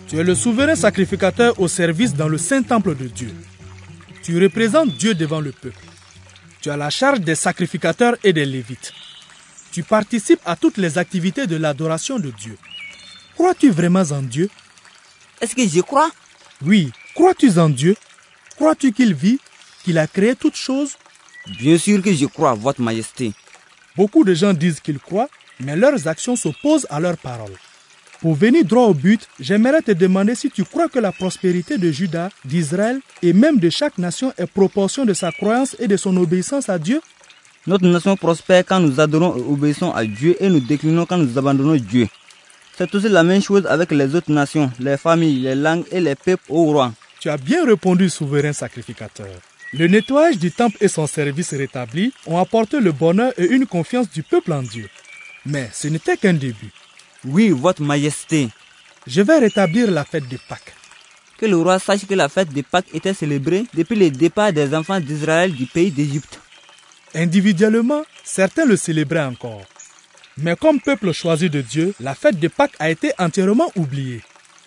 Tu es le souverain sacrificateur au service dans le saint temple de Dieu. Tu représentes Dieu devant le peuple. Tu as la charge des sacrificateurs et des lévites. Tu participes à toutes les activités de l'adoration de Dieu. Crois-tu vraiment en Dieu? Est-ce que je crois? Oui. Crois-tu en Dieu? Crois-tu qu'il vit, qu'il a créé toutes choses? Bien sûr que je crois, Votre Majesté. Beaucoup de gens disent qu'ils croient, mais leurs actions s'opposent à leurs paroles. Pour venir droit au but, j'aimerais te demander si tu crois que la prospérité de Juda, d'Israël et même de chaque nation est proportion de sa croyance et de son obéissance à Dieu? Notre nation prospère quand nous adorons et obéissons à Dieu et nous déclinons quand nous abandonnons Dieu. C'est aussi la même chose avec les autres nations, les familles, les langues et les peuples au roi. Tu as bien répondu, souverain sacrificateur. Le nettoyage du temple et son service rétabli ont apporté le bonheur et une confiance du peuple en Dieu. Mais ce n'était qu'un début. Oui, Votre Majesté. Je vais rétablir la fête de Pâques. Que le roi sache que la fête de Pâques était célébrée depuis le départ des enfants d'Israël du pays d'Égypte. Individuellement, certains le célébraient encore. Mais comme peuple choisi de Dieu, la fête de Pâques a été entièrement oubliée.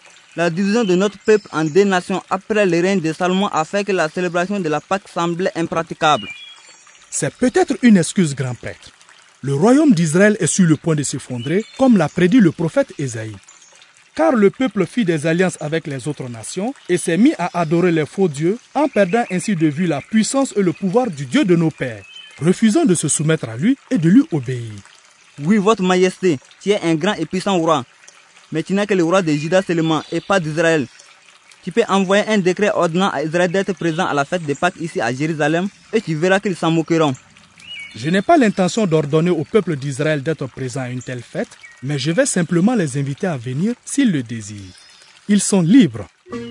La division de notre peuple en deux nations après le règne de Salomon a fait que la célébration de la Pâques semblait impraticable. C'est peut-être une excuse, grand prêtre. Le royaume d'Israël est sur le point de s'effondrer, comme l'a prédit le prophète Ésaïe. Car le peuple fit des alliances avec les autres nations et s'est mis à adorer les faux dieux, en perdant ainsi de vue la puissance et le pouvoir du Dieu de nos pères, refusant de se soumettre à lui et de lui obéir. Oui, Votre Majesté, tu es un grand et puissant roi. Mais tu n'as que le roi de Juda seulement et pas d'Israël. Tu peux envoyer un décret ordonnant à Israël d'être présent à la fête de Pâques ici à Jérusalem et tu verras qu'ils s'en moqueront. Je n'ai pas l'intention d'ordonner au peuple d'Israël d'être présent à une telle fête, mais je vais simplement les inviter à venir s'ils le désirent. Ils sont libres.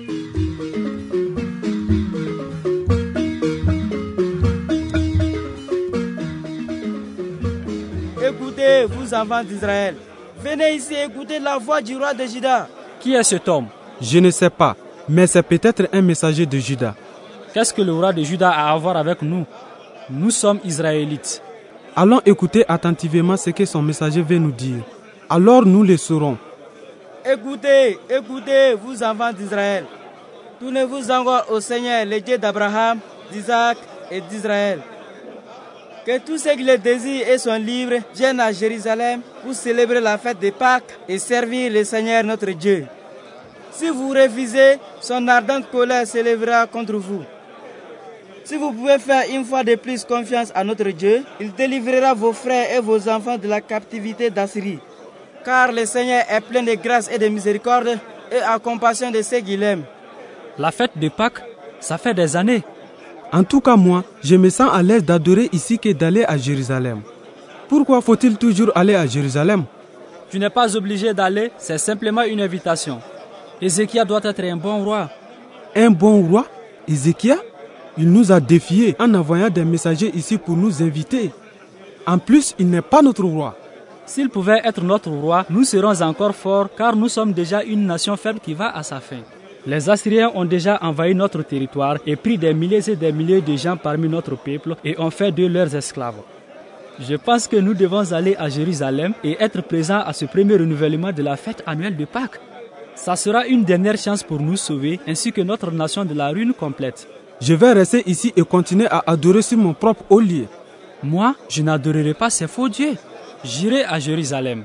Écoutez, vous enfants d'Israël, venez ici écouter la voix du roi de Juda. Qui est cet homme? Je ne sais pas, mais c'est peut-être un messager de Juda. Qu'est-ce que le roi de Juda a à voir avec nous? Nous sommes Israélites. Allons écouter attentivement ce que son messager veut nous dire. Alors nous le saurons. Écoutez, écoutez, vous enfants d'Israël. Tournez-vous encore au Seigneur, le Dieu d'Abraham, d'Isaac et d'Israël. Que tous ceux qui le désirent et sont libres viennent à Jérusalem pour célébrer la fête de Pâques et servir le Seigneur notre Dieu. Si vous refusez, son ardente colère s'élèvera contre vous. Si vous pouvez faire une fois de plus confiance à notre Dieu, il délivrera vos frères et vos enfants de la captivité d'Assyrie. Car le Seigneur est plein de grâce et de miséricorde et a compassion de ceux qu'il aime. La fête de Pâques, ça fait des années. En tout cas moi, je me sens à l'aise d'adorer ici que d'aller à Jérusalem. Pourquoi faut-il toujours aller à Jérusalem? Tu n'es pas obligé d'aller, c'est simplement une invitation. Ézéchias doit être un bon roi. Un bon roi? Ézéchias? Il nous a défiés en envoyant des messagers ici pour nous inviter. En plus, il n'est pas notre roi. S'il pouvait être notre roi, nous serons encore forts car nous sommes déjà une nation faible qui va à sa fin. Les Assyriens ont déjà envahi notre territoire et pris des milliers et des milliers de gens parmi notre peuple et ont fait d'eux leurs esclaves. Je pense que nous devons aller à Jérusalem et être présents à ce premier renouvellement de la fête annuelle de Pâques. Ça sera une dernière chance pour nous sauver ainsi que notre nation de la ruine complète. Je vais rester ici et continuer à adorer sur mon propre haut lieu. Moi, je n'adorerai pas ces faux dieux. J'irai à Jérusalem.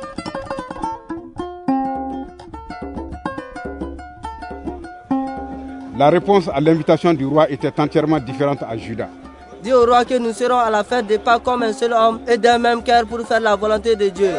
La réponse à l'invitation du roi était entièrement différente à Juda. Dis au roi que nous serons à la fête de Pâques comme un seul homme et d'un même cœur pour faire la volonté de Dieu.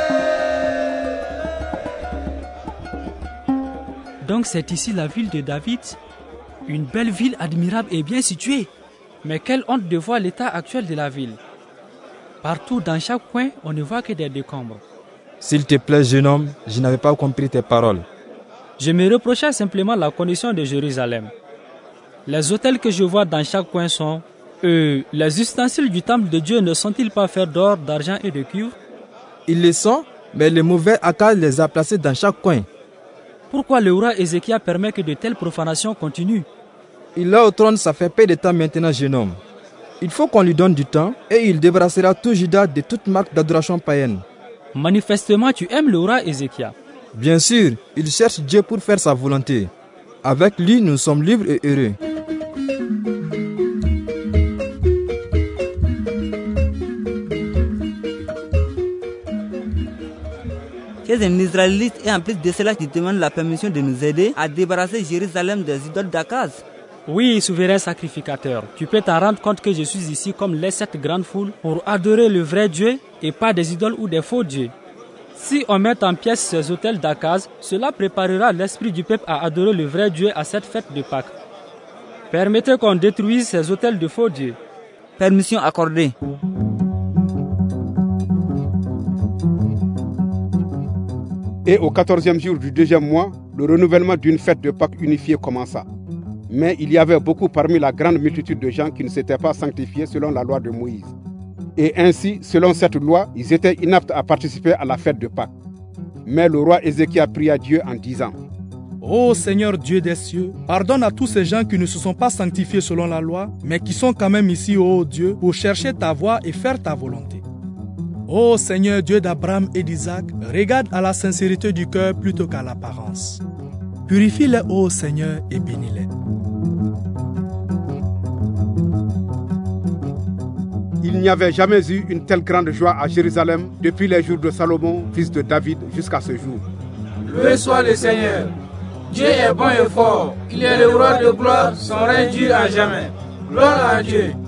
Donc c'est ici la ville de David. Une belle ville admirable et bien située. Mais quelle honte de voir l'état actuel de la ville. Partout, dans chaque coin, on ne voit que des décombres. S'il te plaît, jeune homme, je n'avais pas compris tes paroles. Je me reprochais simplement la condition de Jérusalem. Les hôtels que je vois dans chaque coin sont... les ustensiles du temple de Dieu ne sont-ils pas faits d'or, d'argent et de cuivre? Ils le sont, mais les mauvais accads les a placés dans chaque coin. Pourquoi le roi Ézéchias permet que de telles profanations continuent? Il est au trône, ça fait peu de temps maintenant, jeune homme. Il faut qu'on lui donne du temps et il débarrassera tout Juda de toute marque d'adoration païenne. Manifestement, tu aimes le roi Ézéchias. Bien sûr, il cherche Dieu pour faire sa volonté. Avec lui, nous sommes libres et heureux. Tu es un Israélite et en plus de cela, tu demandes la permission de nous aider à débarrasser Jérusalem des idoles d'Akaz. Oui, souverain sacrificateur, tu peux t'en rendre compte que je suis ici comme les 7 grandes foules pour adorer le vrai Dieu et pas des idoles ou des faux dieux. Si on met en pièces ces autels d'Akaz, cela préparera l'esprit du peuple à adorer le vrai Dieu à cette fête de Pâques. Permettez qu'on détruise ces autels de faux dieux. Permission accordée. Et au 14e jour du 2e mois, le renouvellement d'une fête de Pâques unifiée commença. Mais il y avait beaucoup parmi la grande multitude de gens qui ne s'étaient pas sanctifiés selon la loi de Moïse. Et ainsi, selon cette loi, ils étaient inaptes à participer à la fête de Pâques. Mais le roi Ézéchias pria Dieu en disant: Ô Seigneur Dieu des cieux, pardonne à tous ces gens qui ne se sont pas sanctifiés selon la loi, mais qui sont quand même ici, ô Dieu, pour chercher ta voie et faire ta volonté. Ô Seigneur Dieu d'Abraham et d'Isaac, regarde à la sincérité du cœur plutôt qu'à l'apparence. Purifie-les, ô Seigneur, et bénis-les. Il n'y avait jamais eu une telle grande joie à Jérusalem depuis les jours de Salomon, fils de David, jusqu'à ce jour. Loué soit le Seigneur. Dieu est bon et fort. Il est le roi de gloire, son règne dure à jamais. Gloire à Dieu.